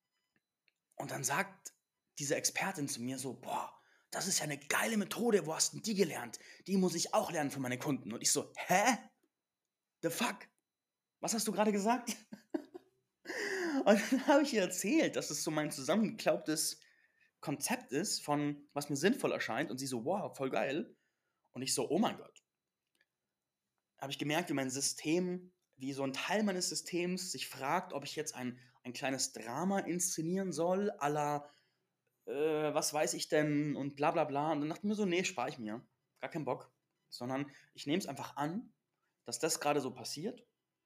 Und dann sagt diese Expertin zu mir so, boah, das ist ja eine geile Methode, wo hast du die gelernt? Die muss ich auch lernen für meine Kunden. Und ich so, hä? The fuck? Was hast du gerade gesagt? Und dann habe ich ihr erzählt, dass es so mein zusammengeklaubtes Konzept ist, von was mir sinnvoll erscheint. Und sie so, wow, voll geil. Und ich so, oh mein Gott. Habe ich gemerkt, wie mein System, wie so ein Teil meines Systems sich fragt, ob ich jetzt ein, ein kleines Drama inszenieren soll, à la, äh, was weiß ich denn und bla bla bla. Und dann dachte ich mir so, nee, spare ich mir. Gar keinen Bock. Sondern ich nehme es einfach an, dass das gerade so passiert.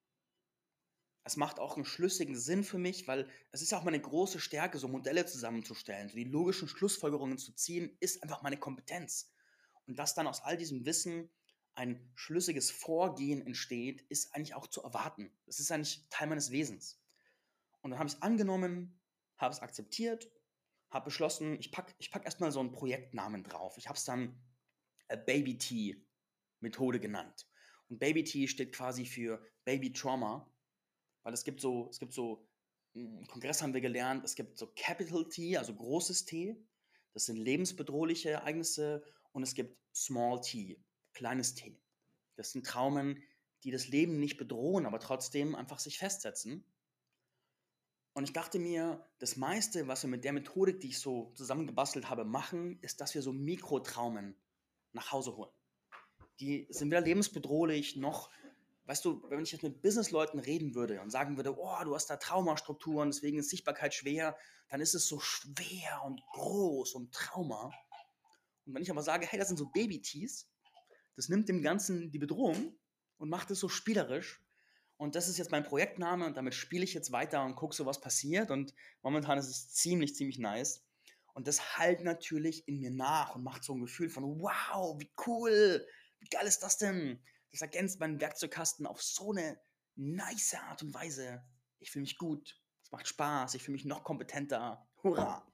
Es macht auch einen schlüssigen Sinn für mich, weil es ist ja auch meine große Stärke, so Modelle zusammenzustellen, so die logischen Schlussfolgerungen zu ziehen, ist einfach meine Kompetenz. Und dass dann aus all diesem Wissen ein schlüssiges Vorgehen entsteht, ist eigentlich auch zu erwarten. Das ist eigentlich Teil meines Wesens. Und dann habe ich es angenommen, habe es akzeptiert, habe beschlossen, ich packe ich pack erstmal so einen Projektnamen drauf. Ich habe es dann äh, Baby T Methode genannt. Und Baby T steht quasi für Baby Trauma, weil es gibt so, es gibt so, im Kongress haben wir gelernt, es gibt so Capital T, also großes T, das sind lebensbedrohliche Ereignisse, und es gibt Small T, kleines T. Das sind Traumen, die das Leben nicht bedrohen, aber trotzdem einfach sich festsetzen. Und ich dachte mir, das meiste, was wir mit der Methodik, die ich so zusammengebastelt habe, machen, ist, dass wir so Mikrotraumen nach Hause holen. Die sind weder lebensbedrohlich noch, weißt du, wenn ich jetzt mit Businessleuten reden würde und sagen würde, oh, du hast da Traumastrukturen, deswegen ist Sichtbarkeit schwer, dann ist es so schwer und groß und Trauma. Und wenn ich aber sage, hey, das sind so Baby-Tees, das nimmt dem Ganzen die Bedrohung und macht es so spielerisch. Und das ist jetzt mein Projektname und damit spiele ich jetzt weiter und gucke so, was passiert. Und momentan ist es ziemlich, ziemlich nice. Und das halt natürlich in mir nach und macht so ein Gefühl von, wow, wie cool, wie geil ist das denn? Das ergänzt meinen Werkzeugkasten auf so eine nice Art und Weise. Ich fühle mich gut, es macht Spaß, ich fühle mich noch kompetenter. Hurra!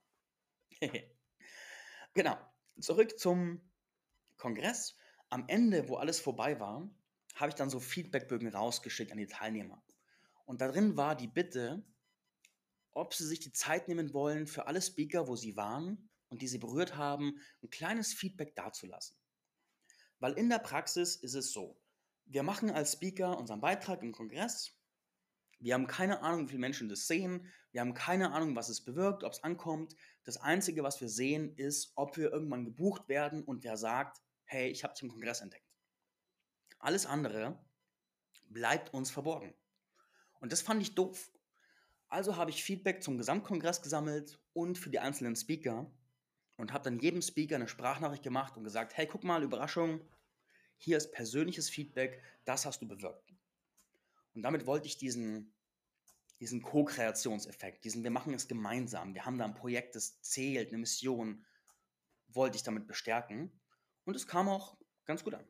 Genau, zurück zum Kongress. Am Ende, wo alles vorbei war, habe ich dann so Feedbackbögen rausgeschickt an die Teilnehmer. Und darin war die Bitte, ob sie sich die Zeit nehmen wollen, für alle Speaker, wo sie waren und die sie berührt haben, ein kleines Feedback dazulassen. Weil in der Praxis ist es so, wir machen als Speaker unseren Beitrag im Kongress, wir haben keine Ahnung, wie viele Menschen das sehen, wir haben keine Ahnung, was es bewirkt, ob es ankommt. Das Einzige, was wir sehen, ist, ob wir irgendwann gebucht werden und wer sagt, hey, ich habe dich im Kongress entdeckt. Alles andere bleibt uns verborgen. Und das fand ich doof. Also habe ich Feedback zum Gesamtkongress gesammelt und für die einzelnen Speaker und habe dann jedem Speaker eine Sprachnachricht gemacht und gesagt, hey, guck mal, Überraschung, hier ist persönliches Feedback, das hast du bewirkt. Und damit wollte ich diesen, diesen Co-Kreationseffekt, diesen wir machen es gemeinsam, wir haben da ein Projekt, das zählt, eine Mission, wollte ich damit bestärken. Und es kam auch ganz gut an.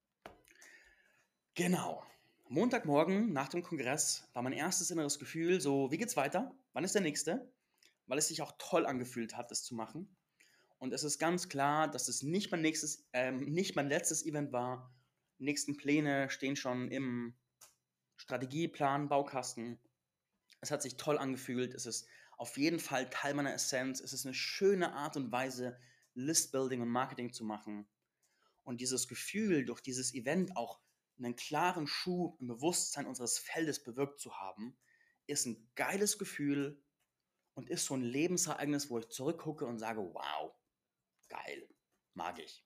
Genau. Montagmorgen nach dem Kongress war mein erstes inneres Gefühl so, wie geht's weiter? Wann ist der nächste? Weil es sich auch toll angefühlt hat, das zu machen. Und es ist ganz klar, dass es nicht mein nächstes, ähm, nicht mein letztes Event war. Die nächsten Pläne stehen schon im Strategieplan, Baukasten. Es hat sich toll angefühlt. Es ist auf jeden Fall Teil meiner Essenz. Es ist eine schöne Art und Weise, Listbuilding und Marketing zu machen. und dieses Gefühl, durch dieses Event auch einen klaren Schub im Bewusstsein unseres Feldes bewirkt zu haben, ist ein geiles Gefühl und ist so ein Lebensereignis, wo ich zurückgucke und sage, wow, geil, mag ich.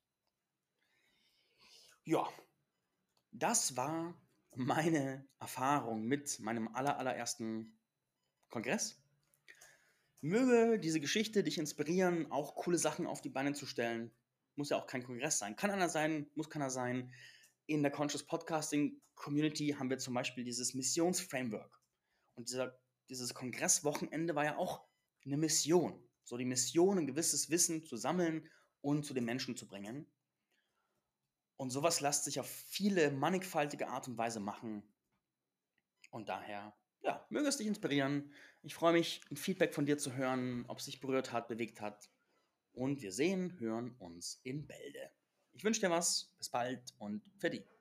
Ja, das war meine Erfahrung mit meinem aller, allerersten Kongress. Möge diese Geschichte dich inspirieren, auch coole Sachen auf die Beine zu stellen. Muss ja auch kein Kongress sein. Kann einer sein, muss keiner sein. In der Conscious Podcasting Community haben wir zum Beispiel dieses Missionsframework. Und dieser, dieses Kongresswochenende war ja auch eine Mission. So die Mission, ein gewisses Wissen zu sammeln und zu den Menschen zu bringen. Und sowas lässt sich auf viele mannigfaltige Art und Weise machen. Und daher, ja, möge es dich inspirieren. Ich freue mich, ein Feedback von dir zu hören, ob es dich berührt hat, bewegt hat. Und wir sehen, hören uns in Bälde. Ich wünsche dir was. Bis bald und Fertig.